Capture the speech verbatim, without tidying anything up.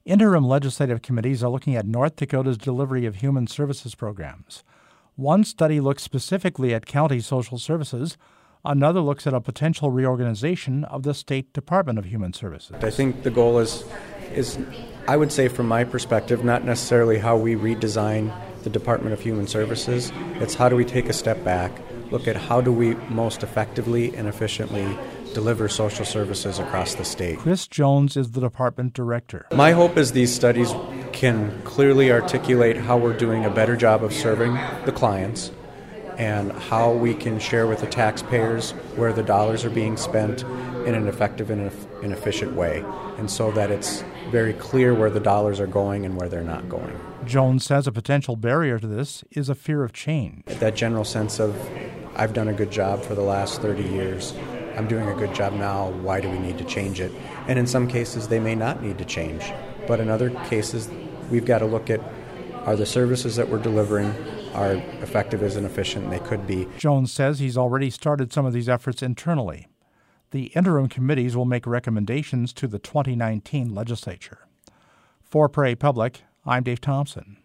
Interim legislative committees are looking at North Dakota's delivery of human services programs. One study looks specifically at county social services. Another looks at a potential reorganization of the State Department of Human Services. I think the goal is, is, I would say from my perspective, not necessarily how we redesign the Department of Human Services. It's how do we take a step back, look at how do we most effectively and efficiently deliver social services across the state. Chris Jones is the department director. My hope is these studies can clearly articulate how we're doing a better job of serving the clients and how we can share with the taxpayers where the dollars are being spent in an effective and an efficient way, and so that it's very clear where the dollars are going and where they're not going. Jones says a potential barrier to this is a fear of change. That general sense of, I've done a good job for the last thirty years, I'm doing a good job now, why do we need to change it? And in some cases, they may not need to change. But in other cases, we've got to look at, are the services that we're delivering are effective as and efficient they could be. Jones says he's already started some of these efforts internally. The interim committees will make recommendations to the twenty nineteen legislature. For Prairie Public, I'm Dave Thompson.